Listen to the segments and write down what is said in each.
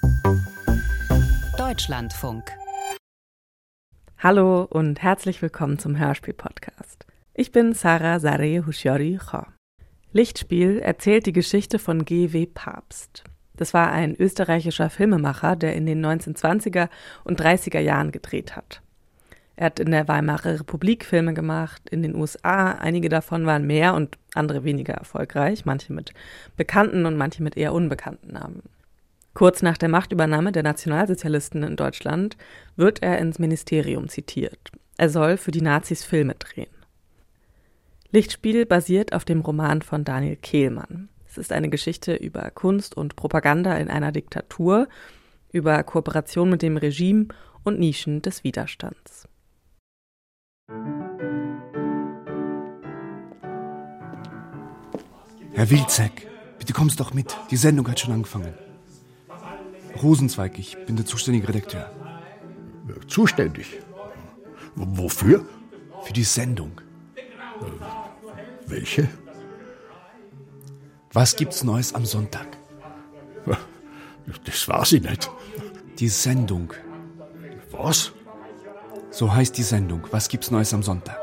Deutschlandfunk. Hallo und herzlich willkommen zum Hörspiel-Podcast. Ich bin Sarah Sareh Hushiori-Cho. Lichtspiel erzählt die Geschichte von G.W. Pabst. Das war ein österreichischer Filmemacher, der in den 1920er und 30er Jahren gedreht hat. Er hat in der Weimarer Republik Filme gemacht, in den USA. Einige davon waren mehr und andere weniger erfolgreich, manche mit bekannten und manche mit eher unbekannten Namen. Kurz nach der Machtübernahme der Nationalsozialisten in Deutschland wird er ins Ministerium zitiert. Er soll für die Nazis Filme drehen. Lichtspiel basiert auf dem Roman von Daniel Kehlmann. Es ist eine Geschichte über Kunst und Propaganda in einer Diktatur, über Kooperation mit dem Regime und Nischen des Widerstands. Herr Wilczek, bitte kommst doch mit. Die Sendung hat schon angefangen. Rosenzweig, ich bin der zuständige Redakteur. Zuständig? Wofür? Für die Sendung. Welche? Was gibt's Neues am Sonntag? Das weiß ich nicht. Die Sendung. Was? So heißt die Sendung. Was gibt's Neues am Sonntag?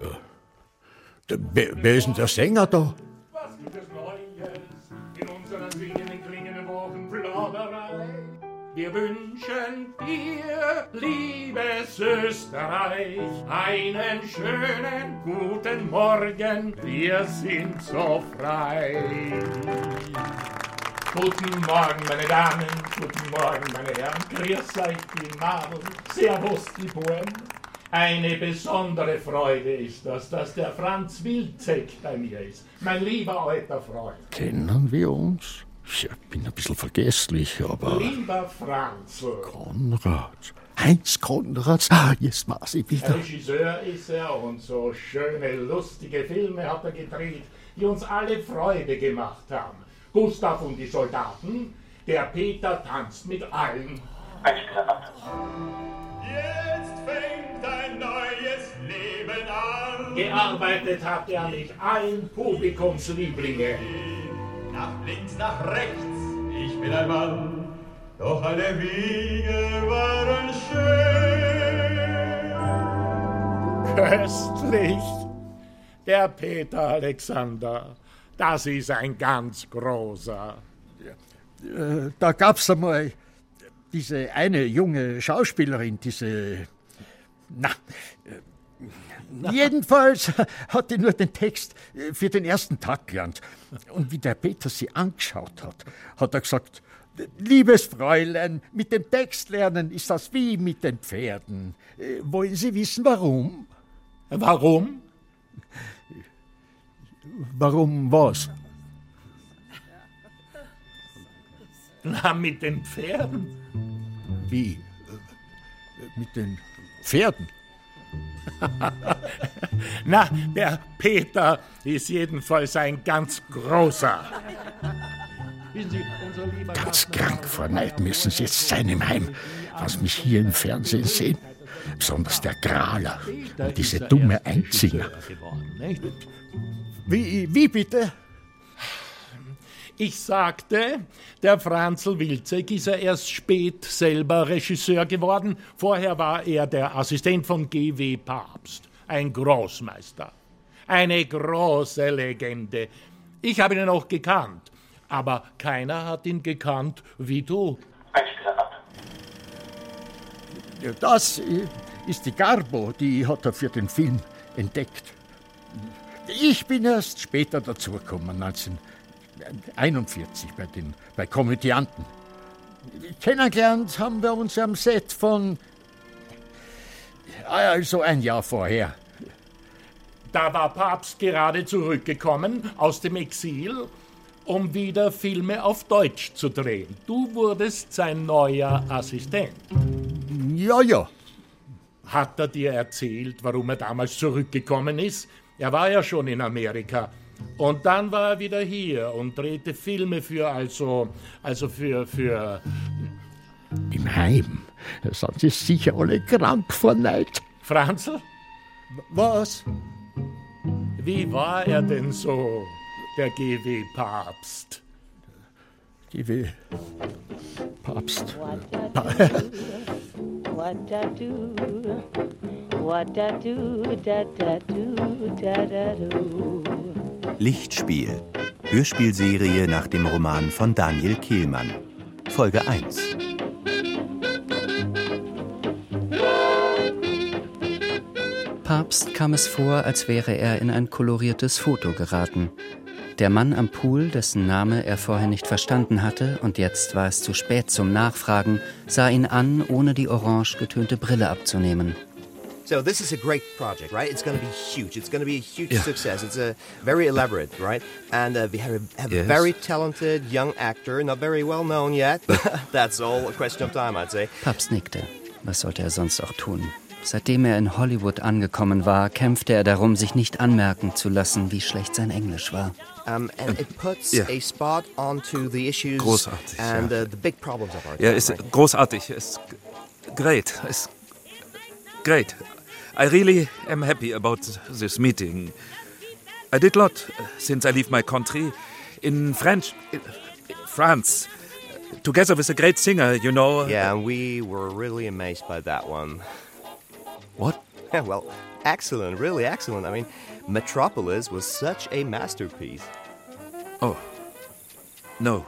Wer ist denn der Sänger da? Was gibt es Neues in unseren singenden, klingenden Wochenplauderei? Wir wünschen dir, liebes Österreich, einen schönen guten Morgen. Wir sind so frei. Guten Morgen, meine Damen, guten Morgen, meine Herren. Grüß euch, die Madel. Servus, die Buben. Eine besondere Freude ist das, dass der Franz Wilczek bei mir ist. Mein lieber alter Freund. Kennen wir uns? Ich bin ein bisschen vergesslich, aber... Lieber Franzl. Konrad. Heinz Konrad. Jetzt weiß ich wieder. Regisseur ist er und so schöne, lustige Filme hat er gedreht, die uns alle Freude gemacht haben. Gustav und die Soldaten, der Peter tanzt mit allen. Einspieler ab. Jetzt fängt ein neues Leben an. Gearbeitet hat er mit allen Publikumslieblinge. Nach links, nach rechts, ich bin ein Mann, doch alle Wege waren schön. Köstlich. Der Peter Alexander, das ist ein ganz großer. Da gab's einmal diese eine junge Schauspielerin, jedenfalls hat die nur den Text für den ersten Tag gelernt. Und wie der Peter sie angeschaut hat, hat er gesagt, liebes Fräulein, mit dem Text lernen ist das wie mit den Pferden. Wollen Sie wissen, warum? Warum? Warum was? Na, mit den Pferden. Wie? Mit den Pferden? Na, der Peter ist jedenfalls ein ganz großer. Ganz krank vor Neid müssen Sie jetzt sein im Heim, was mich hier im Fernsehen sehen. Besonders der Grahler und diese dumme Einzinger. Wie bitte? Ich sagte, der Franzl Wilczek ist ja erst spät selber Regisseur geworden. Vorher war er der Assistent von G.W. Pabst, ein Großmeister, eine große Legende. Ich habe ihn auch gekannt, aber keiner hat ihn gekannt wie du. Einspieler ab. Das ist die Garbo, die hat er für den Film entdeckt. Ich bin erst später dazugekommen, 1941 bei Komödianten. Kennengelernt haben wir uns am Set von, also ein Jahr vorher. Da war Pabst gerade zurückgekommen aus dem Exil, um wieder Filme auf Deutsch zu drehen. Du wurdest sein neuer Assistent. Ja. Hat er dir erzählt, warum er damals zurückgekommen ist? Er war ja schon in Amerika. Und dann war er wieder hier und drehte Filme für Im Heim sind Sie sicher alle krank vor Neid. Franzl? Was? Wie war er denn so, der G.W. Pabst? GW Papst. Lichtspiel. Hörspielserie nach dem Roman von Daniel Kehlmann. Folge 1. Pabst kam es vor, als wäre er in ein koloriertes Foto geraten. Der Mann am Pool, dessen Name er vorher nicht verstanden hatte, und jetzt war es zu spät zum Nachfragen, sah ihn an, ohne die orange getönte Brille abzunehmen. So this is a great project, right? It's going to be huge. It's going to be a huge success. It's a very elaborate, right? And we have a very talented young actor, not very well known yet. That's all a question of time, I'd say. Pabst nickte. Was sollte er sonst auch tun? Seitdem er in Hollywood angekommen war, kämpfte er darum, sich nicht anmerken zu lassen, wie schlecht sein Englisch war. And it puts a spot onto the issues großartig, and the big problems of our time. Ja, ist großartig. Ist great. Ist great. I really am happy about this meeting. I did a lot since I leave my country in France, together with a great singer, you know. Yeah, and we were really amazed by that one. What? Yeah, well, excellent, really excellent. I mean, Metropolis was such a masterpiece. Oh. No.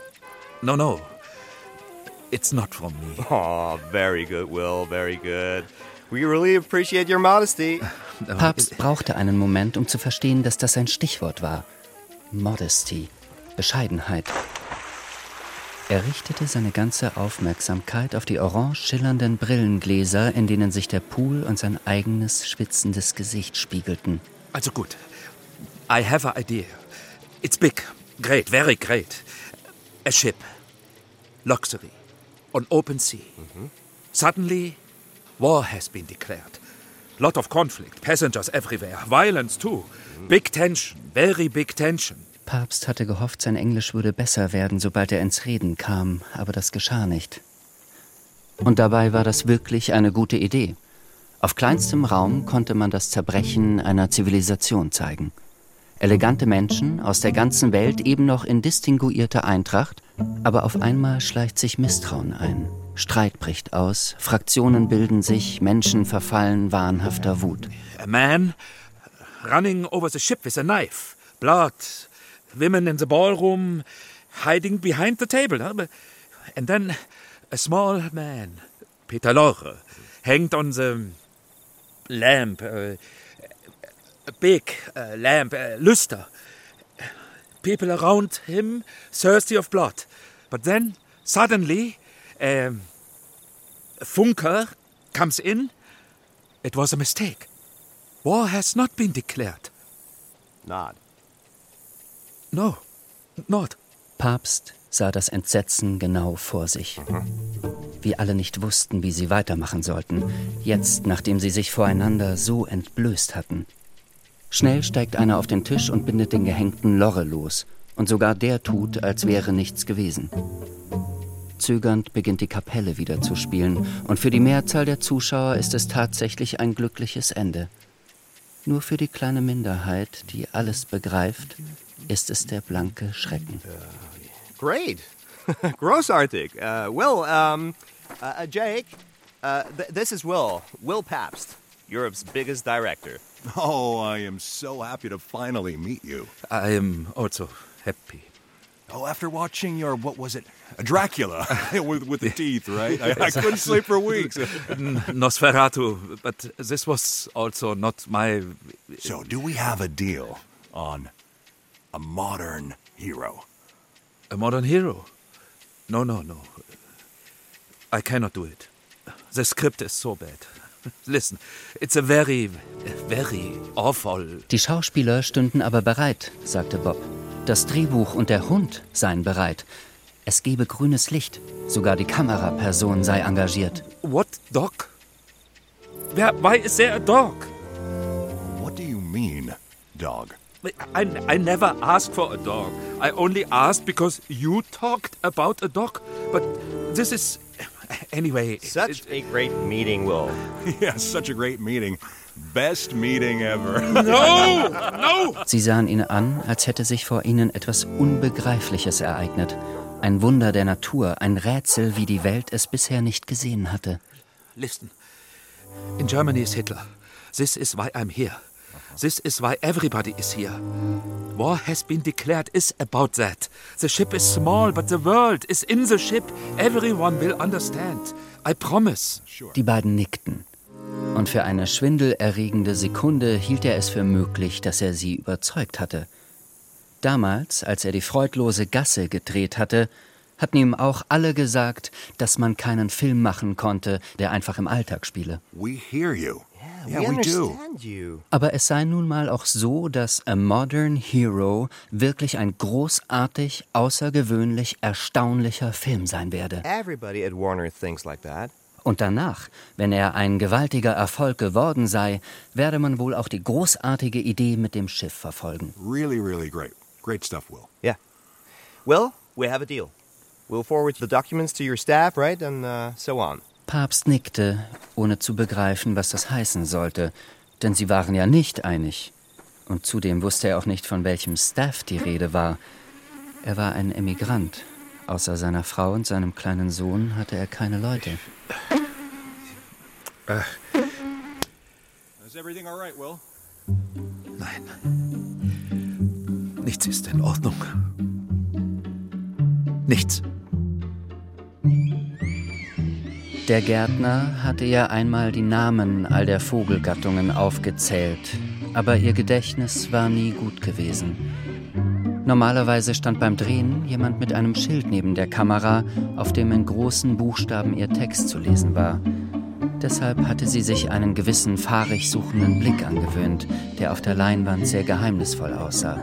It's not from me. Oh, very good, Will, very good. We really appreciate your modesty. Pabst brauchte einen Moment, um zu verstehen, dass das ein Stichwort war. Modesty, Bescheidenheit. Er richtete seine ganze Aufmerksamkeit auf die orange schillernden Brillengläser, in denen sich der Pool und sein eigenes, schwitzendes Gesicht spiegelten. Also gut. I have an idea. It's big, great, very great. A ship. Luxury. On open sea. Suddenly, war has been declared. Lot of conflict, passengers everywhere, violence too. Big tension, very big tension. Pabst hatte gehofft, sein Englisch würde besser werden, sobald er ins Reden kam, aber das geschah nicht. Und dabei war das wirklich eine gute Idee. Auf kleinstem Raum konnte man das Zerbrechen einer Zivilisation zeigen. Elegante Menschen aus der ganzen Welt, eben noch in distinguierter Eintracht, aber auf einmal schleicht sich Misstrauen ein. Streit bricht aus, Fraktionen bilden sich, Menschen verfallen wahnhafter Wut. A man running over the ship with a knife, blood, women in the ballroom hiding behind the table. And then a small man, Peter Lorre, hanged on the lamp, a big lamp, luster. People around him thirsty of blood. But then, suddenly, Funker comes in. It was a mistake. War has not been declared. Not. No, not. Pabst sah das Entsetzen genau vor sich. Wie alle nicht wussten, wie sie weitermachen sollten, jetzt, nachdem sie sich voreinander so entblößt hatten. Schnell steigt einer auf den Tisch und bindet den gehängten Lorre los. Und sogar der tut, als wäre nichts gewesen. Zögernd beginnt die Kapelle wieder zu spielen. Und für die Mehrzahl der Zuschauer ist es tatsächlich ein glückliches Ende. Nur für die kleine Minderheit, die alles begreift, ist es der blanke Schrecken. Great. Großartig. Will, Jake, this is Will. Will Pabst, Europe's biggest director. Oh, I am so happy to finally meet you. I am also happy. Oh, after watching your, what was it, Dracula, with the teeth, right? I couldn't sleep for weeks. Nosferatu, but this was also not my... So, do we have a deal on a modern hero? A modern hero? No. I cannot do it. The script is so bad. Listen, it's a very awful... Die Schauspieler stünden aber bereit, sagte Bob. Das Drehbuch und der Hund seien bereit. Es gebe grünes Licht. Sogar die Kameraperson sei engagiert. What dog? Why is there a dog? What do you mean, dog? I never asked for a dog. I only asked because you talked about a dog. But this is... Anyway... Such a great meeting, Will. Yeah, such a great meeting. Best meeting ever. No! Sie sahen ihn an, als hätte sich vor ihnen etwas Unbegreifliches ereignet. Ein Wunder der Natur, ein Rätsel, wie die Welt es bisher nicht gesehen hatte. Listen. In Germany is Hitler. This is why I'm here. This is why everybody is here. War has been declared is about that. The ship is small, but the world is in the ship. Everyone will understand. I promise. Die beiden nickten. Und für eine schwindelerregende Sekunde hielt er es für möglich, dass er sie überzeugt hatte. Damals, als er die freudlose Gasse gedreht hatte, hatten ihm auch alle gesagt, dass man keinen Film machen konnte, der einfach im Alltag spiele. We hear you. Yeah, we understand you. Aber es sei nun mal auch so, dass A Modern Hero wirklich ein großartig, außergewöhnlich, erstaunlicher Film sein werde. Everybody at Warner thinks like that. Und danach, wenn er ein gewaltiger Erfolg geworden sei, werde man wohl auch die großartige Idee mit dem Schiff verfolgen. Really, really great. Great stuff, Will. Yeah. Well, we have a deal. We'll forward the documents to your staff, right? And so on. Pabst nickte, ohne zu begreifen, was das heißen sollte, denn sie waren ja nicht einig. Und zudem wusste er auch nicht, von welchem Staff die Rede war. Er war ein Emigrant. Außer seiner Frau und seinem kleinen Sohn hatte er keine Leute. Is everything all right, Will? Nein. Nichts ist in Ordnung. Nichts. Der Gärtner hatte ja einmal die Namen all der Vogelgattungen aufgezählt, aber ihr Gedächtnis war nie gut gewesen. Normalerweise stand beim Drehen jemand mit einem Schild neben der Kamera, auf dem in großen Buchstaben ihr Text zu lesen war. Deshalb hatte sie sich einen gewissen fahrig suchenden Blick angewöhnt, der auf der Leinwand sehr geheimnisvoll aussah.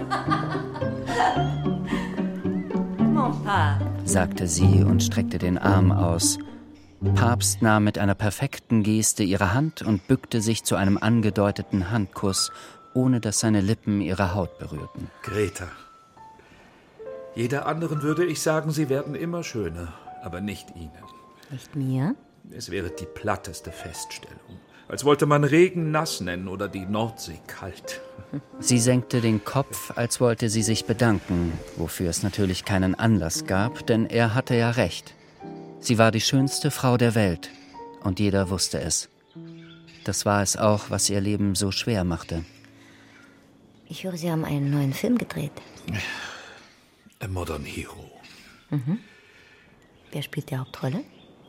Sagte sie und streckte den Arm aus. Pabst nahm mit einer perfekten Geste ihre Hand und bückte sich zu einem angedeuteten Handkuss, ohne dass seine Lippen ihre Haut berührten. Greta. Jeder anderen würde ich sagen, sie werden immer schöner, aber nicht Ihnen. Nicht mir? Es wäre die platteste Feststellung. Als wollte man Regen nass nennen oder die Nordsee kalt. Sie senkte den Kopf, als wollte sie sich bedanken, wofür es natürlich keinen Anlass gab, denn er hatte ja recht. Sie war die schönste Frau der Welt und jeder wusste es. Das war es auch, was ihr Leben so schwer machte. Ich höre, Sie haben einen neuen Film gedreht. A Modern Hero. Mhm. Wer spielt die Hauptrolle?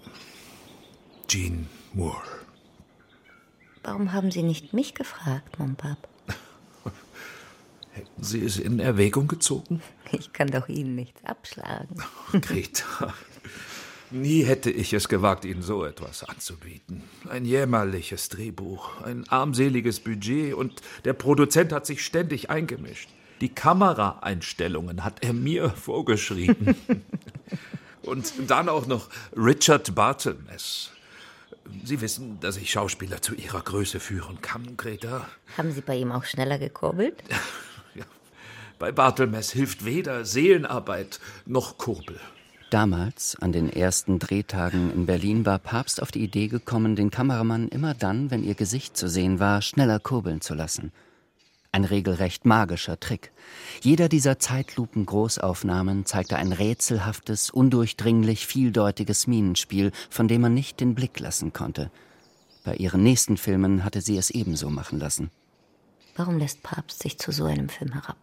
Jean Moore. Warum haben Sie nicht mich gefragt, Mon Pap? Hätten Sie es in Erwägung gezogen? Ich kann doch Ihnen nichts abschlagen. Greta, nie hätte ich es gewagt, Ihnen so etwas anzubieten. Ein jämmerliches Drehbuch, ein armseliges Budget und der Produzent hat sich ständig eingemischt. Die Kameraeinstellungen hat er mir vorgeschrieben. Und dann auch noch Richard Barthelmess. Sie wissen, dass ich Schauspieler zu ihrer Größe führen kann, Greta. Haben Sie bei ihm auch schneller gekurbelt? Ja, bei Barthelmess hilft weder Seelenarbeit noch Kurbel. Damals, an den ersten Drehtagen in Berlin, war Pabst auf die Idee gekommen, den Kameramann immer dann, wenn ihr Gesicht zu sehen war, schneller kurbeln zu lassen. Ein regelrecht magischer Trick. Jeder dieser Zeitlupen-Großaufnahmen zeigte ein rätselhaftes, undurchdringlich vieldeutiges Mienenspiel, von dem man nicht den Blick lassen konnte. Bei ihren nächsten Filmen hatte sie es ebenso machen lassen. Warum lässt Pabst sich zu so einem Film herab?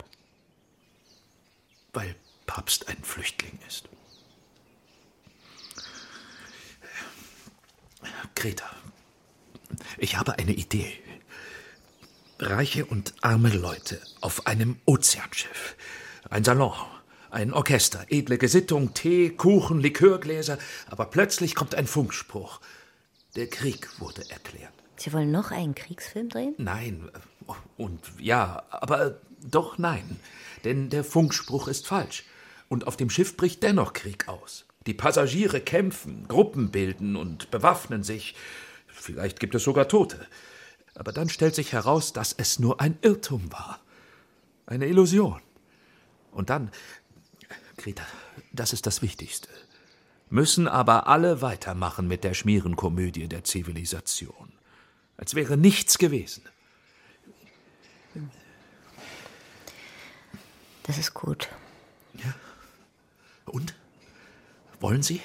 Weil Pabst ein Flüchtling ist. Greta, ich habe eine Idee. Reiche und arme Leute auf einem Ozeanschiff. Ein Salon, ein Orchester, edle Gesittung, Tee, Kuchen, Likörgläser. Aber plötzlich kommt ein Funkspruch. Der Krieg wurde erklärt. Sie wollen noch einen Kriegsfilm drehen? Nein. Und ja, aber doch nein. Denn der Funkspruch ist falsch. Und auf dem Schiff bricht dennoch Krieg aus. Die Passagiere kämpfen, Gruppen bilden und bewaffnen sich. Vielleicht gibt es sogar Tote. Aber dann stellt sich heraus, dass es nur ein Irrtum war. Eine Illusion. Und dann, Greta, das ist das Wichtigste, müssen aber alle weitermachen mit der Schmierenkomödie der Zivilisation. Als wäre nichts gewesen. Das ist gut. Ja. Und? Wollen Sie?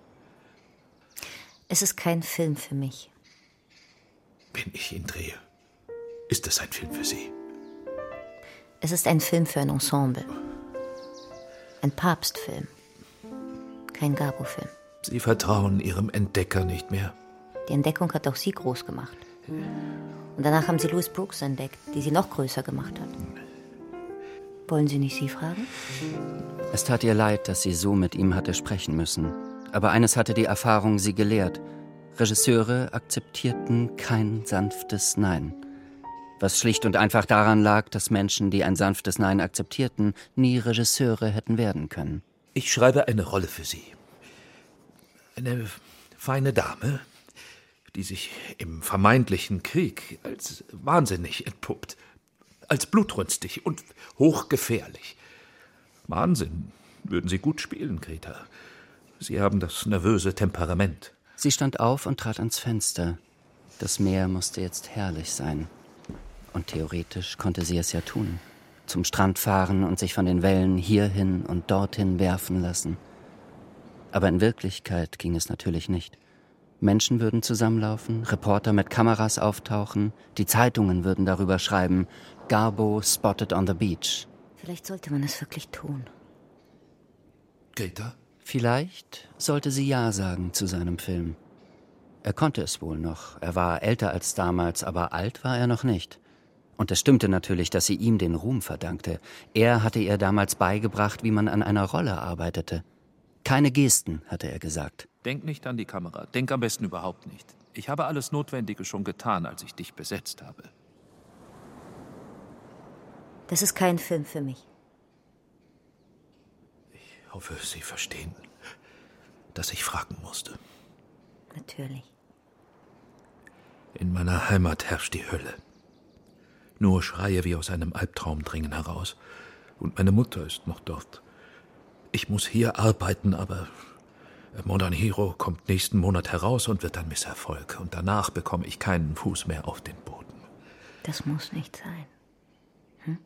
Es ist kein Film für mich. Wenn ich ihn drehe, ist es ein Film für Sie? Es ist ein Film für ein Ensemble. Ein Papstfilm. Kein Garbo-Film. Sie vertrauen Ihrem Entdecker nicht mehr? Die Entdeckung hat auch Sie groß gemacht. Und danach haben Sie Louise Brooks entdeckt, die Sie noch größer gemacht hat. Wollen Sie nicht sie fragen? Es tat ihr leid, dass sie so mit ihm hatte sprechen müssen. Aber eines hatte die Erfahrung sie gelehrt. Regisseure akzeptierten kein sanftes Nein. Was schlicht und einfach daran lag, dass Menschen, die ein sanftes Nein akzeptierten, nie Regisseure hätten werden können. Ich schreibe eine Rolle für Sie. Eine feine Dame, die sich im vermeintlichen Krieg als wahnsinnig entpuppt. Als blutrünstig und hochgefährlich. Wahnsinn, würden Sie gut spielen, Greta. Sie haben das nervöse Temperament. Sie stand auf und trat ans Fenster. Das Meer musste jetzt herrlich sein. Und theoretisch konnte sie es ja tun. Zum Strand fahren und sich von den Wellen hierhin und dorthin werfen lassen. Aber in Wirklichkeit ging es natürlich nicht. Menschen würden zusammenlaufen, Reporter mit Kameras auftauchen, die Zeitungen würden darüber schreiben, Garbo spotted on the beach. Vielleicht sollte man es wirklich tun. Greta? Vielleicht sollte sie Ja sagen zu seinem Film. Er konnte es wohl noch. Er war älter als damals, aber alt war er noch nicht. Und es stimmte natürlich, dass sie ihm den Ruhm verdankte. Er hatte ihr damals beigebracht, wie man an einer Rolle arbeitete. Keine Gesten, hatte er gesagt. Denk nicht an die Kamera. Denk am besten überhaupt nicht. Ich habe alles Notwendige schon getan, als ich dich besetzt habe. Das ist kein Film für mich. Ich hoffe, Sie verstehen, dass ich fragen musste. Natürlich. In meiner Heimat herrscht die Hölle. Nur Schreie wie aus einem Albtraum dringen heraus. Und meine Mutter ist noch dort. Ich muss hier arbeiten, aber Modern Hero kommt nächsten Monat heraus und wird ein Misserfolg. Und danach bekomme ich keinen Fuß mehr auf den Boden. Das muss nicht sein. Hm?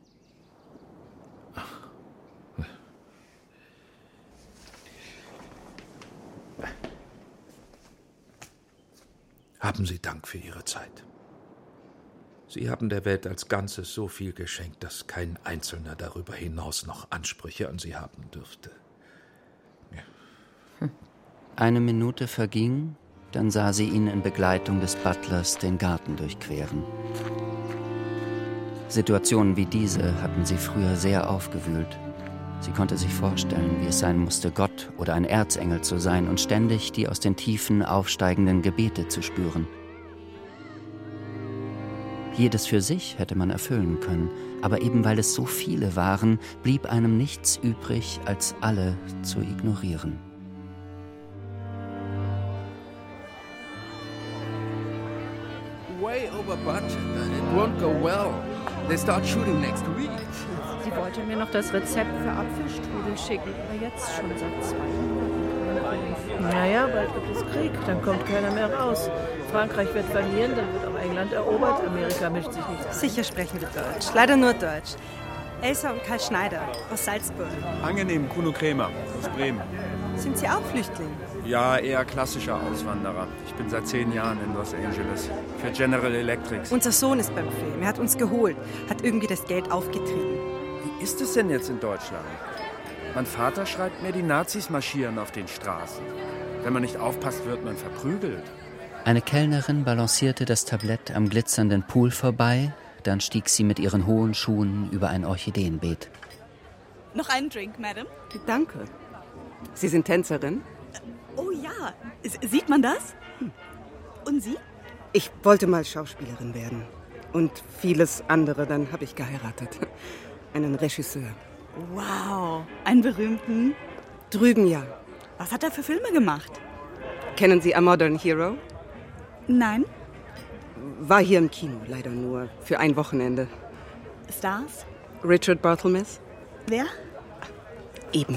Haben Sie Dank für Ihre Zeit. Sie haben der Welt als Ganzes so viel geschenkt, dass kein Einzelner darüber hinaus noch Ansprüche an Sie haben dürfte. Ja. Eine Minute verging, dann sah sie ihn in Begleitung des Butlers den Garten durchqueren. Situationen wie diese hatten sie früher sehr aufgewühlt. Sie konnte sich vorstellen, wie es sein musste, Gott oder ein Erzengel zu sein und ständig die aus den Tiefen aufsteigenden Gebete zu spüren. Jedes für sich hätte man erfüllen können, aber eben weil es so viele waren, blieb einem nichts übrig, als alle zu ignorieren. Way over budget. It won't go well. They start shooting next week. Sie wollte mir noch das Rezept für Apfelstrudel schicken, aber jetzt schon seit 2 Monaten. Naja, bald gibt es Krieg, dann kommt keiner mehr raus. Frankreich wird verlieren, dann wird auch England erobert, Amerika mischt sich nicht ein. Sicher sprechen wir Deutsch, leider nur Deutsch. Elsa und Karl Schneider aus Salzburg. Angenehm, Kuno Krämer aus Bremen. Sind Sie auch Flüchtling? Ja, eher klassischer Auswanderer. Ich bin seit 10 Jahren in Los Angeles für General Electric. Unser Sohn ist beim Film. Er hat uns geholt, hat irgendwie das Geld aufgetrieben. Wie ist es denn jetzt in Deutschland? Mein Vater schreibt mir, die Nazis marschieren auf den Straßen. Wenn man nicht aufpasst, wird man verprügelt. Eine Kellnerin balancierte das Tablett am glitzernden Pool vorbei, dann stieg sie mit ihren hohen Schuhen über ein Orchideenbeet. Noch einen Drink, Madam? Danke. Sie sind Tänzerin? Oh ja, sieht man das? Und Sie? Ich wollte mal Schauspielerin werden. Und vieles andere, dann habe ich geheiratet. Einen Regisseur. Wow, einen berühmten? Drüben ja. Was hat er für Filme gemacht? Kennen Sie A Modern Hero? Nein. War hier im Kino, leider nur für ein Wochenende. Stars? Richard Barthelmess. Wer? Eben.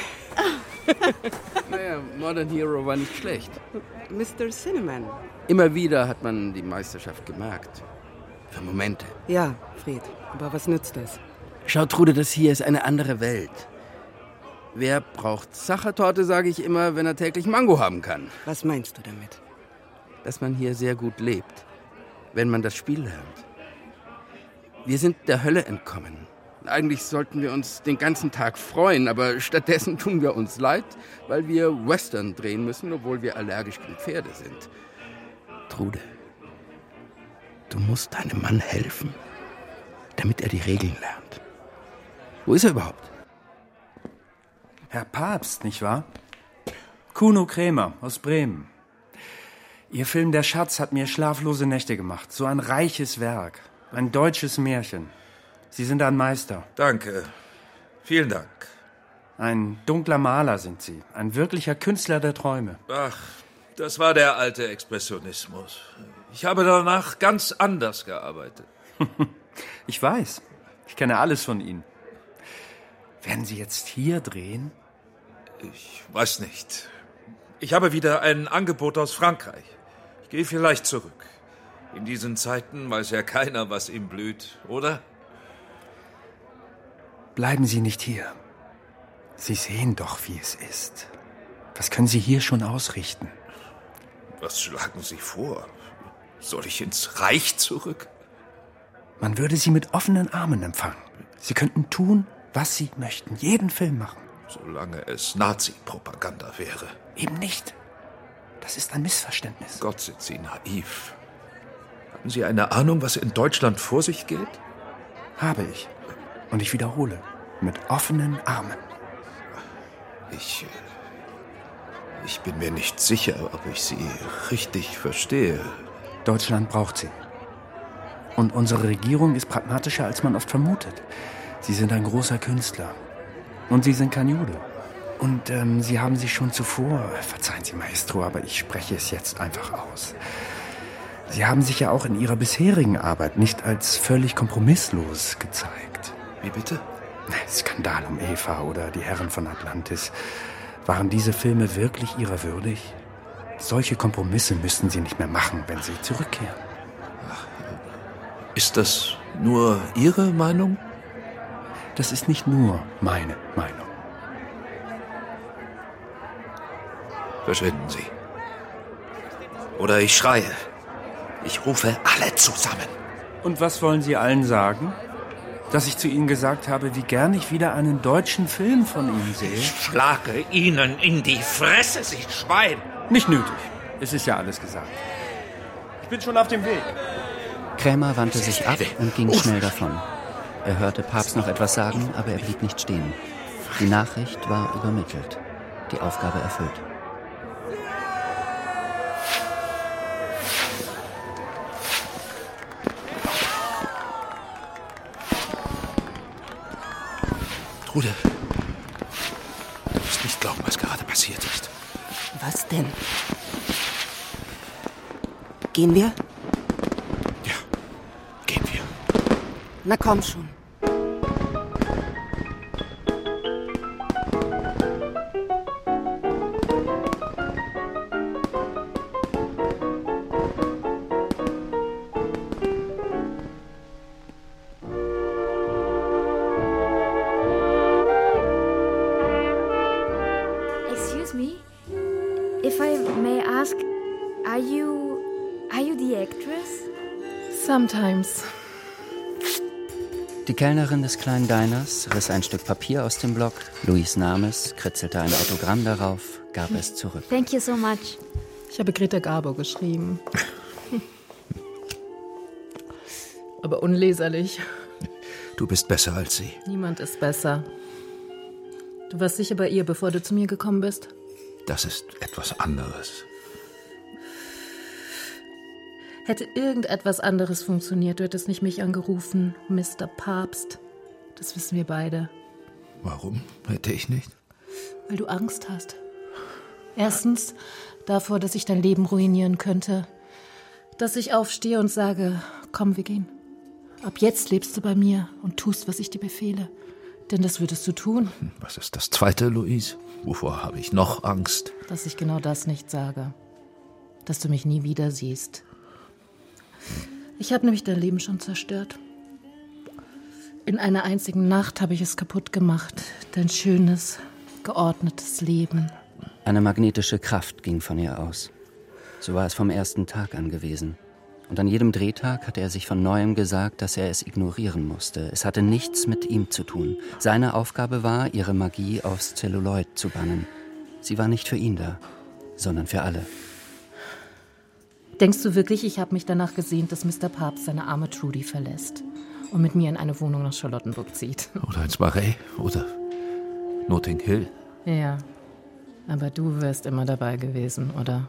Naja, Modern Hero war nicht schlecht. Mr. Cinnamon. Immer wieder hat man die Meisterschaft gemerkt. Für Momente. Ja, Fred. Aber was nützt das? Schau, Trude, das hier ist eine andere Welt. Wer braucht Sachertorte, sage ich immer, wenn er täglich Mango haben kann. Was meinst du damit? Dass man hier sehr gut lebt, wenn man das Spiel lernt. Wir sind der Hölle entkommen. Eigentlich sollten wir uns den ganzen Tag freuen, aber stattdessen tun wir uns leid, weil wir Western drehen müssen, obwohl wir allergisch gegen Pferde sind. Trude, du musst deinem Mann helfen, damit er die Regeln lernt. Wo ist er überhaupt? Herr Papst, nicht wahr? Kuno Krämer aus Bremen. Ihr Film Der Schatz hat mir schlaflose Nächte gemacht. So ein reiches Werk. Ein deutsches Märchen. Sie sind ein Meister. Danke. Vielen Dank. Ein dunkler Maler sind Sie. Ein wirklicher Künstler der Träume. Ach, das war der alte Expressionismus. Ich habe danach ganz anders gearbeitet. Ich weiß. Ich kenne alles von Ihnen. Werden Sie jetzt hier drehen? Ich weiß nicht. Ich habe wieder ein Angebot aus Frankreich. Ich gehe vielleicht zurück. In diesen Zeiten weiß ja keiner, was ihm blüht, oder? Bleiben Sie nicht hier. Sie sehen doch, wie es ist. Was können Sie hier schon ausrichten? Was schlagen Sie vor? Soll ich ins Reich zurück? Man würde Sie mit offenen Armen empfangen. Sie könnten tun, was Sie möchten. Jeden Film machen. Solange es Nazi-Propaganda wäre. Eben nicht. Das ist ein Missverständnis. Gott, sind Sie naiv. Haben Sie eine Ahnung, was in Deutschland vor sich geht? Habe ich. Und ich wiederhole, mit offenen Armen. Ich bin mir nicht sicher, ob ich Sie richtig verstehe. Deutschland braucht Sie. Und unsere Regierung ist pragmatischer, als man oft vermutet. Sie sind ein großer Künstler. Und Sie sind kein Jude. Und Sie haben sich schon zuvor, verzeihen Sie, Maestro, aber ich spreche es jetzt einfach aus. Sie haben sich ja auch in Ihrer bisherigen Arbeit nicht als völlig kompromisslos gezeigt. Wie bitte? Skandal um Eva oder Die Herren von Atlantis. Waren diese Filme wirklich Ihrer würdig? Solche Kompromisse müssten Sie nicht mehr machen, wenn Sie zurückkehren. Ist das nur Ihre Meinung? Das ist nicht nur meine Meinung. Verschwinden Sie. Oder ich schreie. Ich rufe alle zusammen. Und was wollen Sie allen sagen? Dass ich zu Ihnen gesagt habe, wie gern ich wieder einen deutschen Film von Ihnen sehe? Ich schlage Ihnen in die Fresse, Sie Schwein! Nicht nötig. Es ist ja alles gesagt. Ich bin schon auf dem Weg. Krämer wandte sich ab und ging schnell davon. Er hörte Papst noch etwas sagen, aber er blieb nicht stehen. Die Nachricht war übermittelt. Die Aufgabe erfüllt. Trude, du wirst nicht glauben, was gerade passiert ist. Was denn? Gehen wir? Ja, gehen wir. Na komm schon. Excuse me, if I may ask, are you the actress? Sometimes. Die Kellnerin des kleinen Diners riss ein Stück Papier aus dem Block, Louis nahm es, kritzelte ein Autogramm darauf, gab es zurück. Thank you so much. Ich habe Greta Garbo geschrieben. Aber unleserlich. Du bist besser als sie. Niemand ist besser. Du warst sicher bei ihr, bevor du zu mir gekommen bist? Das ist etwas anderes. Hätte irgendetwas anderes funktioniert, du hättest nicht mich angerufen, Mr. Papst. Das wissen wir beide. Warum hätte ich nicht? Weil du Angst hast. Erstens davor, dass ich dein Leben ruinieren könnte. Dass ich aufstehe und sage, komm, wir gehen. Ab jetzt lebst du bei mir und tust, was ich dir befehle. Denn das würdest du tun. Was ist das Zweite, Louise? Wovor habe ich noch Angst? Dass ich genau das nicht sage. Dass du mich nie wieder siehst. Ich habe nämlich dein Leben schon zerstört. In einer einzigen Nacht habe ich es kaputt gemacht. Dein schönes, geordnetes Leben. Eine magnetische Kraft ging von ihr aus. So war es vom ersten Tag an gewesen. Und an jedem Drehtag hatte er sich von Neuem gesagt, dass er es ignorieren musste. Es hatte nichts mit ihm zu tun. Seine Aufgabe war, ihre Magie aufs Zelluloid zu bannen. Sie war nicht für ihn da, sondern für alle. Denkst du wirklich, ich habe mich danach gesehnt, dass Mr. Pabst seine arme Trudy verlässt und mit mir in eine Wohnung nach Charlottenburg zieht? Oder ins Marais oder Notting Hill. Ja, aber du wärst immer dabei gewesen, oder?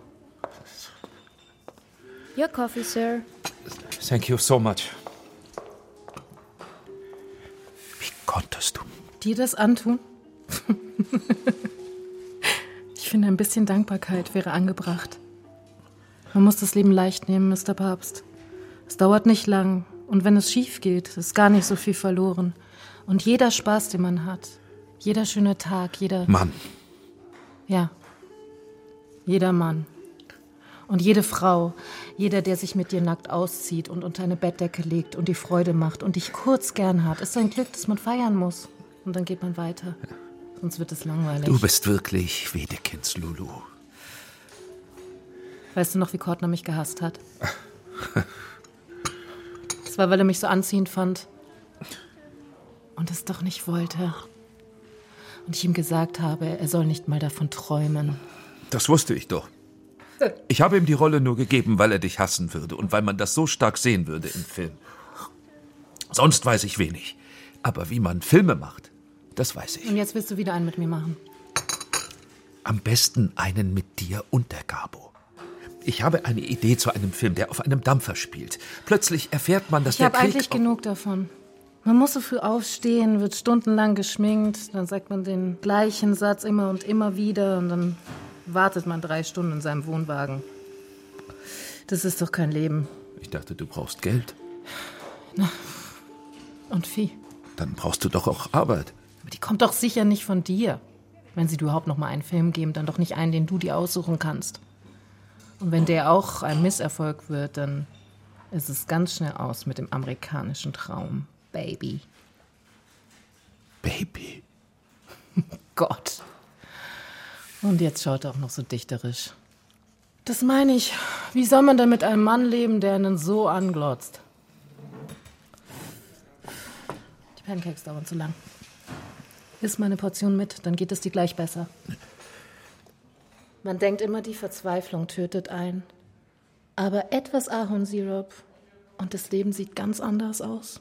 Your coffee, sir. Thank you so much. Wie konntest du dir das antun? Ich finde, ein bisschen Dankbarkeit wäre angebracht. Man muss das Leben leicht nehmen, Mr. Pabst. Es dauert nicht lang. Und wenn es schief geht, ist gar nicht so viel verloren. Und jeder Spaß, den man hat, jeder schöne Tag, jeder... Mann. Ja. Jeder Mann. Und jede Frau, jeder, der sich mit dir nackt auszieht und unter eine Bettdecke legt und die Freude macht und dich kurz gern hat, ist ein Glück, das man feiern muss. Und dann geht man weiter. Sonst wird es langweilig. Du bist wirklich Wedekinds Lulu. Weißt du noch, wie Courtner mich gehasst hat? Das war, weil er mich so anziehend fand. Und es doch nicht wollte. Und ich ihm gesagt habe, er soll nicht mal davon träumen. Das wusste ich doch. Ich habe ihm die Rolle nur gegeben, weil er dich hassen würde und weil man das so stark sehen würde im Film. Sonst weiß ich wenig. Aber wie man Filme macht, das weiß ich. Und jetzt willst du wieder einen mit mir machen? Am besten einen mit dir und der Gabo. Ich habe eine Idee zu einem Film, der auf einem Dampfer spielt. Plötzlich erfährt man, dass der Krieg... Ich habe eigentlich genug davon. Man muss so früh aufstehen, wird stundenlang geschminkt, dann sagt man den gleichen Satz immer und immer wieder und dann wartet man 3 Stunden in seinem Wohnwagen. Das ist doch kein Leben. Ich dachte, du brauchst Geld. Na, und Vieh. Dann brauchst du doch auch Arbeit. Aber die kommt doch sicher nicht von dir. Wenn sie dir überhaupt noch mal einen Film geben, dann doch nicht einen, den du dir aussuchen kannst. Und wenn der auch ein Misserfolg wird, dann ist es ganz schnell aus mit dem amerikanischen Traum. Baby. Baby? Gott. Und jetzt schaut er auch noch so dichterisch. Das meine ich. Wie soll man denn mit einem Mann leben, der einen so anglotzt? Die Pancakes dauern zu lang. Iss meine Portion mit, dann geht es dir gleich besser. Man denkt immer, die Verzweiflung tötet ein. Aber etwas Ahornsirup und das Leben sieht ganz anders aus.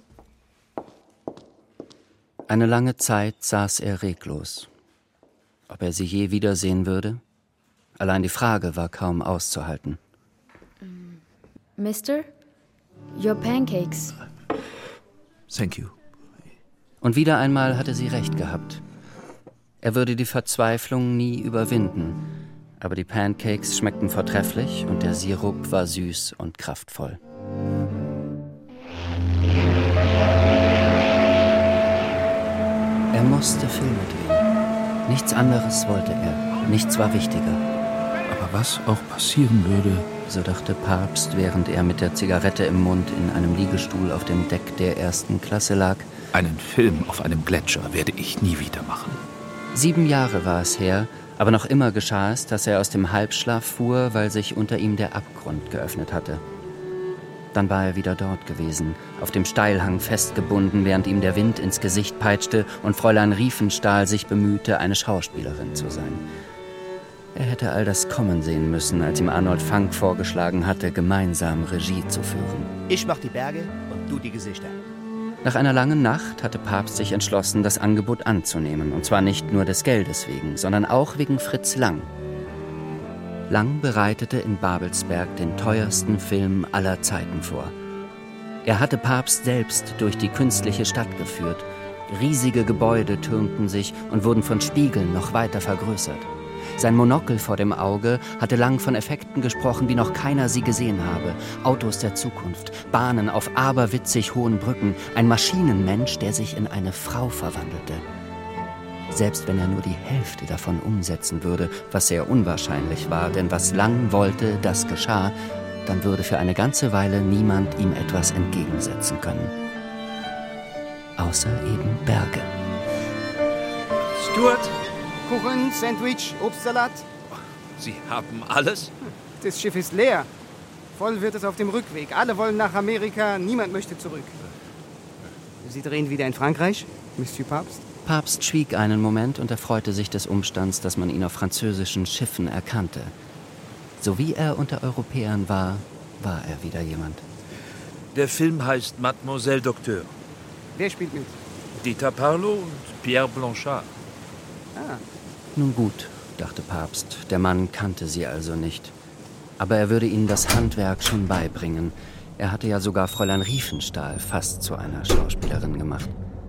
Eine lange Zeit saß er reglos. Ob er sie je wiedersehen würde? Allein die Frage war kaum auszuhalten. Mister, your pancakes. Thank you. Und wieder einmal hatte sie recht gehabt. Er würde die Verzweiflung nie überwinden. Aber die Pancakes schmeckten vortrefflich und der Sirup war süß und kraftvoll. Er musste Filme drehen. Nichts anderes wollte er. Nichts war wichtiger. Aber was auch passieren würde, so dachte Pabst, während er mit der Zigarette im Mund in einem Liegestuhl auf dem Deck der 1. Klasse lag. Einen Film auf einem Gletscher werde ich nie wieder machen. 7 Jahre war es her, aber noch immer geschah es, dass er aus dem Halbschlaf fuhr, weil sich unter ihm der Abgrund geöffnet hatte. Dann war er wieder dort gewesen, auf dem Steilhang festgebunden, während ihm der Wind ins Gesicht peitschte und Fräulein Riefenstahl sich bemühte, eine Schauspielerin zu sein. Er hätte all das kommen sehen müssen, als ihm Arnold Fanck vorgeschlagen hatte, gemeinsam Regie zu führen. Ich mach die Berge und du die Gesichter. Nach einer langen Nacht hatte Pabst sich entschlossen, das Angebot anzunehmen. Und zwar nicht nur des Geldes wegen, sondern auch wegen Fritz Lang. Lang bereitete in Babelsberg den teuersten Film aller Zeiten vor. Er hatte Pabst selbst durch die künstliche Stadt geführt. Riesige Gebäude türmten sich und wurden von Spiegeln noch weiter vergrößert. Sein Monokel vor dem Auge hatte Lang von Effekten gesprochen, wie noch keiner sie gesehen habe. Autos der Zukunft, Bahnen auf aberwitzig hohen Brücken, ein Maschinenmensch, der sich in eine Frau verwandelte. Selbst wenn er nur die Hälfte davon umsetzen würde, was sehr unwahrscheinlich war, denn was Lang wollte, das geschah, dann würde für eine ganze Weile niemand ihm etwas entgegensetzen können. Außer eben Berge. Stuart, Kuchen, Sandwich, Obstsalat. Sie haben alles? Das Schiff ist leer. Voll wird es auf dem Rückweg. Alle wollen nach Amerika, niemand möchte zurück. Sie drehen wieder in Frankreich, Monsieur Papst? Papst schwieg einen Moment und erfreute sich des Umstands, dass man ihn auf französischen Schiffen erkannte. So wie er unter Europäern war, war er wieder jemand. Der Film heißt Mademoiselle Docteur. Wer spielt mit? Dieter Parlo und Pierre Blanchard. Ah. Nun gut, dachte Papst, der Mann kannte sie also nicht. Aber er würde ihnen das Handwerk schon beibringen. Er hatte ja sogar Fräulein Riefenstahl fast zu einer Schauspielerin gemacht.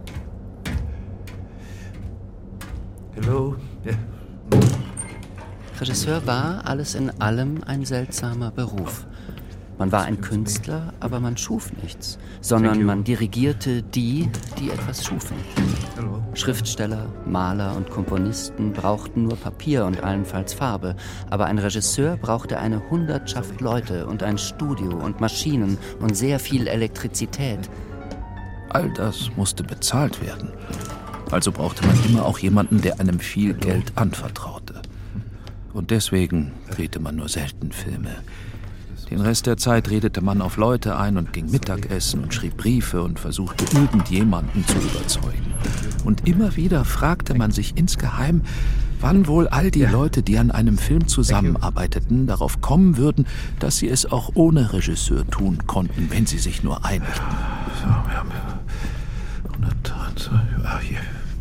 Hallo. Yeah. Regisseur war alles in allem ein seltsamer Beruf. Man war ein Künstler, aber man schuf nichts, sondern man dirigierte die etwas schufen. Schriftsteller, Maler und Komponisten brauchten nur Papier und allenfalls Farbe, aber ein Regisseur brauchte eine Hundertschaft Leute und ein Studio und Maschinen und sehr viel Elektrizität. All das musste bezahlt werden. Also brauchte man immer auch jemanden, der einem viel Geld anvertraute. Und deswegen drehte man nur selten Filme. Den Rest der Zeit redete man auf Leute ein und ging Mittagessen und schrieb Briefe und versuchte irgendjemanden zu überzeugen. Und immer wieder fragte man sich insgeheim, wann wohl all die Leute, die an einem Film zusammenarbeiteten, darauf kommen würden, dass sie es auch ohne Regisseur tun konnten, wenn sie sich nur einigten. So, wir haben 130. Hier.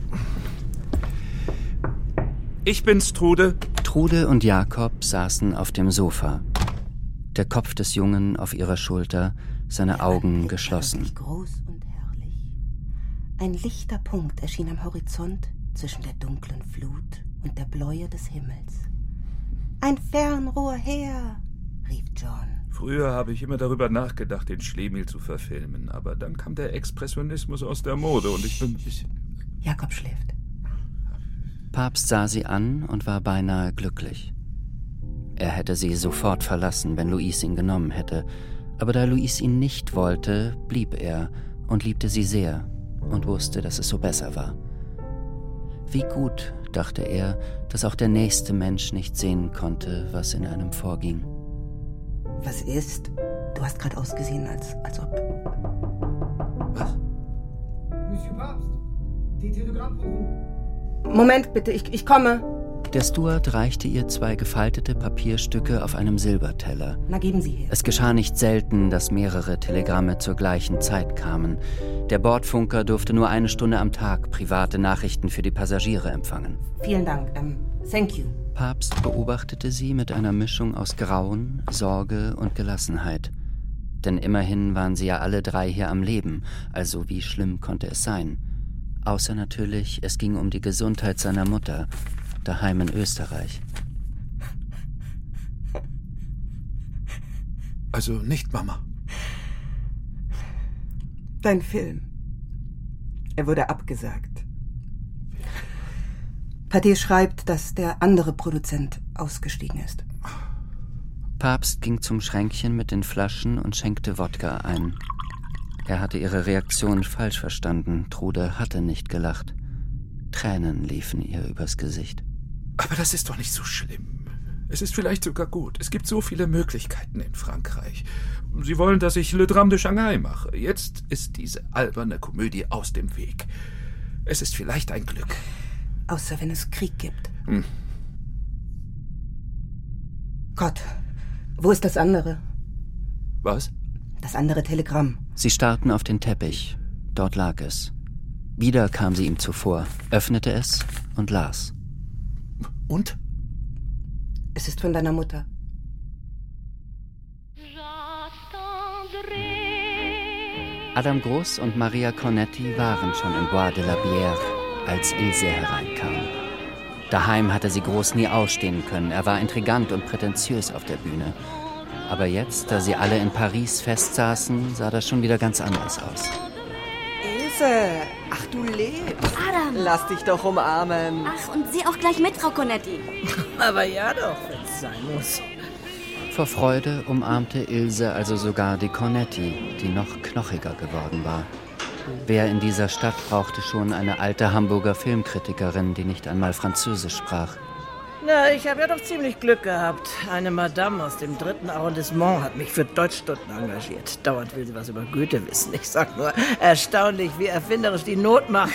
Ich bin's, Trude. Trude und Jakob saßen auf dem Sofa. Der Kopf des Jungen auf ihrer Schulter, seine Augen geschlossen. Groß und herrlich. Ein lichter Punkt erschien am Horizont zwischen der dunklen Flut und der Bläue des Himmels. Ein Fernrohr her, rief John. Früher habe ich immer darüber nachgedacht, den Schlemihl zu verfilmen, aber dann kam der Expressionismus aus der Mode und ich bin... Jakob schläft. Papst sah sie an und war beinahe glücklich. Er hätte sie sofort verlassen, wenn Louise ihn genommen hätte. Aber da Louise ihn nicht wollte, blieb er und liebte sie sehr und wusste, dass es so besser war. Wie gut, dachte er, dass auch der nächste Mensch nicht sehen konnte, was in einem vorging. Was ist? Du hast gerade ausgesehen, als ob... Was? Monsieur Papst, die Telegrammproben. Moment bitte, ich komme. Der Steward reichte ihr 2 gefaltete Papierstücke auf einem Silberteller. Na, geben Sie her. Es geschah nicht selten, dass mehrere Telegramme zur gleichen Zeit kamen. Der Bordfunker durfte nur 1 Stunde am Tag private Nachrichten für die Passagiere empfangen. Vielen Dank. Thank you. Papst beobachtete sie mit einer Mischung aus Grauen, Sorge und Gelassenheit. Denn immerhin waren sie ja alle 3 hier am Leben, also wie schlimm konnte es sein? Außer natürlich, es ging um die Gesundheit seiner Mutter, daheim in Österreich. Also nicht, Mama. Dein Film. Er wurde abgesagt. Pathé schreibt, dass der andere Produzent ausgestiegen ist. Papst ging zum Schränkchen mit den Flaschen und schenkte Wodka ein. Er hatte ihre Reaktion falsch verstanden. Trude hatte nicht gelacht. Tränen liefen ihr übers Gesicht. Aber das ist doch nicht so schlimm. Es ist vielleicht sogar gut. Es gibt so viele Möglichkeiten in Frankreich. Sie wollen, dass ich Le Drame de Shanghai mache. Jetzt ist diese alberne Komödie aus dem Weg. Es ist vielleicht ein Glück. Außer wenn es Krieg gibt. Gott, wo ist das andere? Was? Das andere Telegramm. Sie starrten auf den Teppich. Dort lag es. Wieder kam sie ihm zuvor, öffnete es und las. Und? Es ist von deiner Mutter. Adam Groß und Maria Cornetti waren schon im Bois de la Bière, als Ilse hereinkam. Daheim hatte sie Groß nie ausstehen können. Er war intrigant und prätentiös auf der Bühne. Aber jetzt, da sie alle in Paris festsaßen, sah das schon wieder ganz anders aus. Ilse, ach du lebst. Adam. Lass dich doch umarmen. Ach, und Sie auch gleich mit, Frau Cornetti. Aber ja doch, wenn es sein muss. Vor Freude umarmte Ilse also sogar die Cornetti, die noch knochiger geworden war. Wer in dieser Stadt brauchte schon eine alte Hamburger Filmkritikerin, die nicht einmal Französisch sprach? Na, ich habe ja doch ziemlich Glück gehabt. Eine Madame aus dem 3. Arrondissement hat mich für Deutschstunden engagiert. Dauernd will sie was über Goethe wissen. Ich sag nur, erstaunlich, wie erfinderisch die Not macht.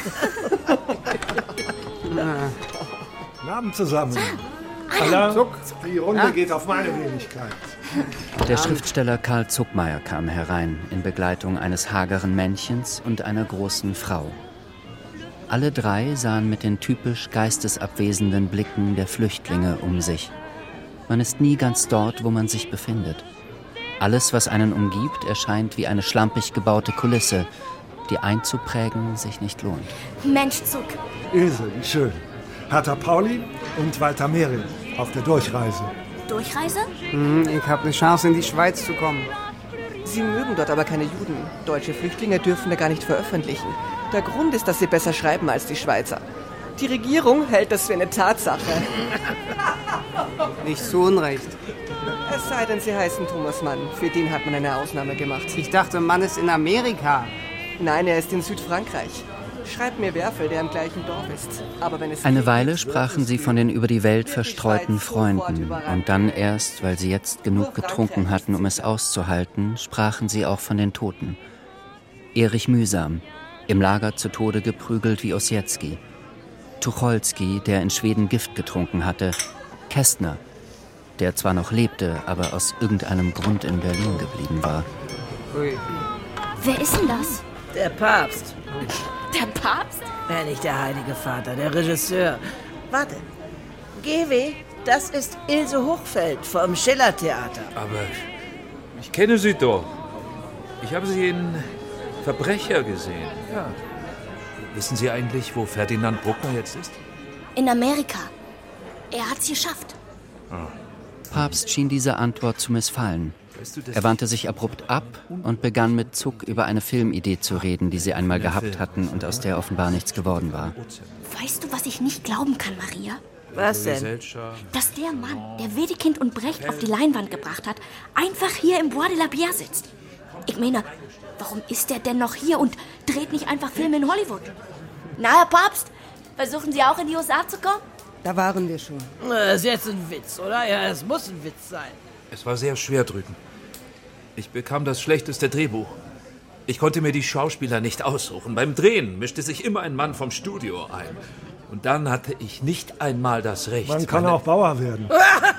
Guten Abend zusammen. Alla, die Runde geht auf meine Wenigkeit. Der Schriftsteller Karl Zuckmayer kam herein, in Begleitung eines hageren Männchens und einer großen Frau. Alle drei sahen mit den typisch geistesabwesenden Blicken der Flüchtlinge um sich. Man ist nie ganz dort, wo man sich befindet. Alles, was einen umgibt, erscheint wie eine schlampig gebaute Kulisse, die einzuprägen sich nicht lohnt. Mensch, Zuck. Ilse, wie schön. Hertha Pauli und Walter Mehring auf der Durchreise. Durchreise? Ich habe eine Chance, in die Schweiz zu kommen. Sie mögen dort aber keine Juden. Deutsche Flüchtlinge dürfen da gar nicht veröffentlichen. Der Grund ist, dass sie besser schreiben als die Schweizer. Die Regierung hält das für eine Tatsache. Nicht zu Unrecht. Es sei denn, sie heißen Thomas Mann. Für den hat man eine Ausnahme gemacht. Ich dachte, Mann ist in Amerika. Nein, er ist in Südfrankreich. Schreibt mir Werfel, der im gleichen Dorf ist. Aber wenn es Eine Weile sprachen sie von den über die Welt verstreuten Freunden. Und dann erst, weil sie jetzt genug getrunken hatten, um es auszuhalten, sprachen sie auch von den Toten. Erich Mühsam, im Lager zu Tode geprügelt wie Ossietzky. Tucholsky, der in Schweden Gift getrunken hatte. Kästner, der zwar noch lebte, aber aus irgendeinem Grund in Berlin geblieben war. Ui. Wer ist denn das? Der Papst. Der Papst? Ja, nicht der Heilige Vater, der Regisseur. Warte. GW, das ist Ilse Hochfeld vom Schillertheater. Aber ich kenne sie doch. Ich habe sie in Verbrecher gesehen. Ja. Wissen Sie eigentlich, wo Ferdinand Bruckner jetzt ist? In Amerika. Er hat's geschafft. Papst schien diese Antwort zu missfallen. Er wandte sich abrupt ab und begann mit Zuck über eine Filmidee zu reden, die sie einmal gehabt hatten und aus der offenbar nichts geworden war. Weißt du, was ich nicht glauben kann, Maria? Was denn? Dass der Mann, der Wedekind und Brecht auf die Leinwand gebracht hat, einfach hier im Bois de la Bière sitzt. Ich meine, warum ist der denn noch hier und dreht nicht einfach Filme in Hollywood? Na, Herr Papst, versuchen Sie auch in die USA zu kommen? Da waren wir schon. Das ist jetzt ein Witz, oder? Ja, es muss ein Witz sein. Es war sehr schwer drüben. Ich bekam das schlechteste Drehbuch. Ich konnte mir die Schauspieler nicht aussuchen. Beim Drehen mischte sich immer ein Mann vom Studio ein. Und dann hatte ich nicht einmal das Recht. Man kann auch Bauer werden.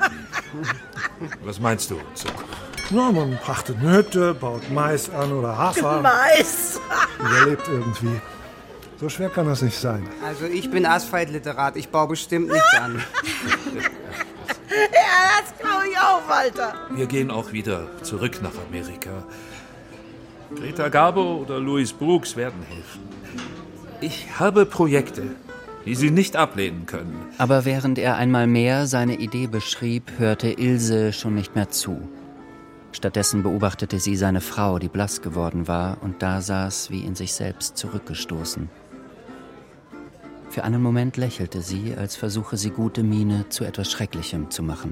Was meinst du, Zuck? Na, man pachtet eine Hütte, baut Mais an oder Hafer. Mais! Überlebt irgendwie. So schwer kann das nicht sein. Also ich bin Asphaltliterat, ich baue bestimmt nichts an. Ja, das glaube ich auch, Walter. Wir gehen auch wieder zurück nach Amerika. Greta Garbo oder Louis Brooks werden helfen. Ich habe Projekte, die Sie nicht ablehnen können. Aber während er einmal mehr seine Idee beschrieb, hörte Ilse schon nicht mehr zu. Stattdessen beobachtete sie seine Frau, die blass geworden war und da saß wie in sich selbst zurückgestoßen. Für einen Moment lächelte sie, als versuche sie gute Miene zu etwas Schrecklichem zu machen.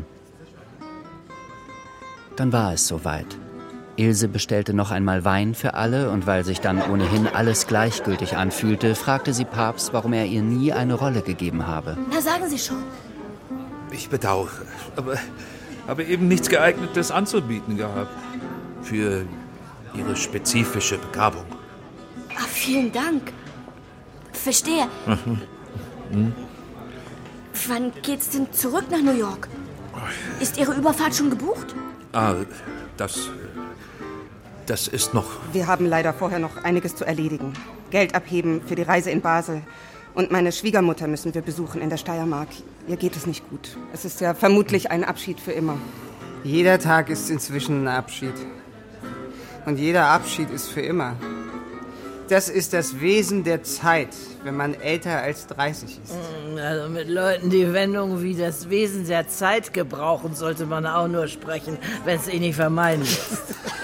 Dann war es soweit. Ilse bestellte noch einmal Wein für alle und weil sich dann ohnehin alles gleichgültig anfühlte, fragte sie Papst, warum er ihr nie eine Rolle gegeben habe. Na, sagen Sie schon. Ich bedauere, aber habe eben nichts Geeignetes anzubieten gehabt. Für Ihre spezifische Begabung. Ah, vielen Dank. Verstehe. Wann geht's denn zurück nach New York? Ist Ihre Überfahrt schon gebucht? Das ist noch... Wir haben leider vorher noch einiges zu erledigen. Geld abheben für die Reise in Basel. Und meine Schwiegermutter müssen wir besuchen in der Steiermark. Ihr geht es nicht gut. Es ist ja vermutlich ein Abschied für immer. Jeder Tag ist inzwischen ein Abschied. Und jeder Abschied ist für immer. Das ist das Wesen der Zeit, wenn man älter als 30 ist. Also mit Leuten, die Wendungen wie das Wesen der Zeit gebrauchen, sollte man auch nur sprechen, wenn es nicht vermeiden lässt.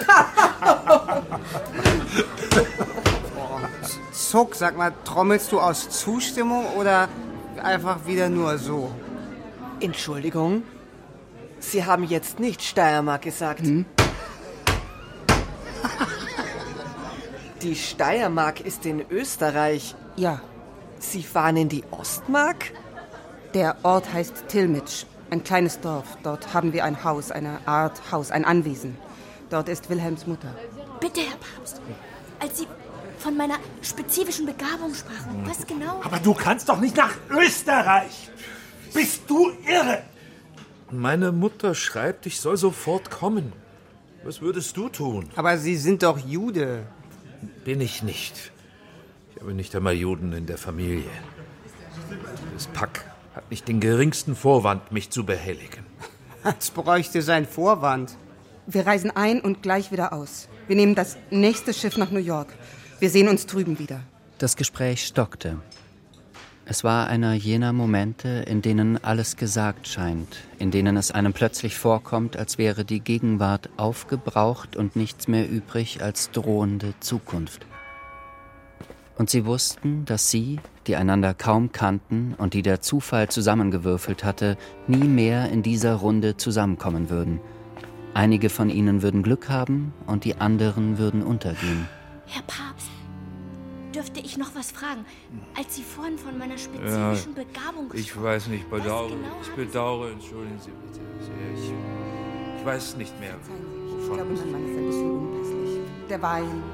Zuck, sag mal, trommelst du aus Zustimmung oder einfach wieder nur so? Entschuldigung? Sie haben jetzt nicht Steiermark gesagt. Die Steiermark ist in Österreich. Ja. Sie fahren in die Ostmark? Der Ort heißt Tilmitsch, ein kleines Dorf. Dort haben wir ein Haus, eine Art Haus, ein Anwesen. Dort ist Wilhelms Mutter. Bitte, Herr Papst, als Sie von meiner spezifischen Begabung sprachen, was genau? Aber du kannst doch nicht nach Österreich! Bist du irre? Meine Mutter schreibt, ich soll sofort kommen. Was würdest du tun? Aber Sie sind doch Jude. Bin ich nicht. Ich habe nicht einmal Juden in der Familie. Das Pack hat nicht den geringsten Vorwand, mich zu behelligen. Als bräuchte es einen Vorwand. Wir reisen ein und gleich wieder aus. Wir nehmen das nächste Schiff nach New York. Wir sehen uns drüben wieder. Das Gespräch stockte. Es war einer jener Momente, in denen alles gesagt scheint, in denen es einem plötzlich vorkommt, als wäre die Gegenwart aufgebraucht und nichts mehr übrig als drohende Zukunft. Und sie wussten, dass sie, die einander kaum kannten und die der Zufall zusammengewürfelt hatte, nie mehr in dieser Runde zusammenkommen würden. Einige von ihnen würden Glück haben und die anderen würden untergehen. Herr Papst, dürfte ich noch was fragen? Als Sie vorhin von meiner spezifischen Begabung gesprochen haben. Ich weiß nicht, ich bedauere, entschuldigen Sie bitte sehr. Ich weiß nicht mehr, wovon. Ich glaube, mein Mann ist ein bisschen unpässlich. Der Wein.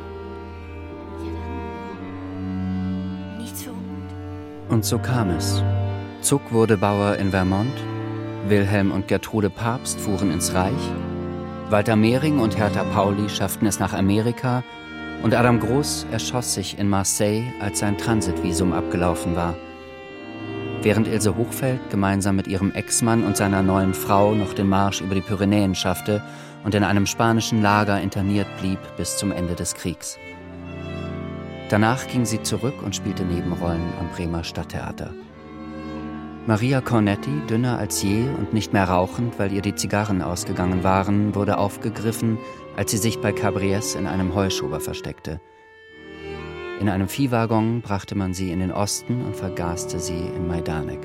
Nichts für Unmut. Und so kam es. Zuck wurde Bauer in Vermont, Wilhelm und Gertrude Papst fuhren ins Reich, Walter Mehring und Hertha Pauli schafften es nach Amerika und Adam Groß erschoss sich in Marseille, als sein Transitvisum abgelaufen war. Während Ilse Hochfeld gemeinsam mit ihrem Ex-Mann und seiner neuen Frau noch den Marsch über die Pyrenäen schaffte und in einem spanischen Lager interniert blieb bis zum Ende des Kriegs. Danach ging sie zurück und spielte Nebenrollen am Bremer Stadttheater. Maria Cornetti, dünner als je und nicht mehr rauchend, weil ihr die Zigarren ausgegangen waren, wurde aufgegriffen, als sie sich bei Cabriès in einem Heuschober versteckte. In einem Viehwaggon brachte man sie in den Osten und vergaste sie in Majdanek.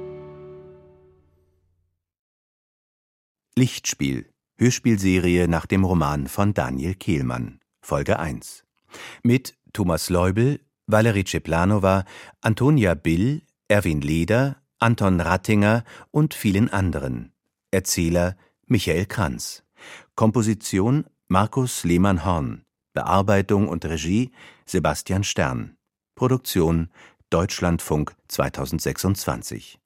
Lichtspiel, Hörspielserie nach dem Roman von Daniel Kehlmann, Folge 1. Mit Thomas Leubel, Valerie Ceplanova, Antonia Bill, Erwin Leder, Anton Rattinger und vielen anderen. Erzähler Michael Kranz. Komposition Markus Lehmann-Horn. Bearbeitung und Regie Sebastian Stern. Produktion Deutschlandfunk 2026.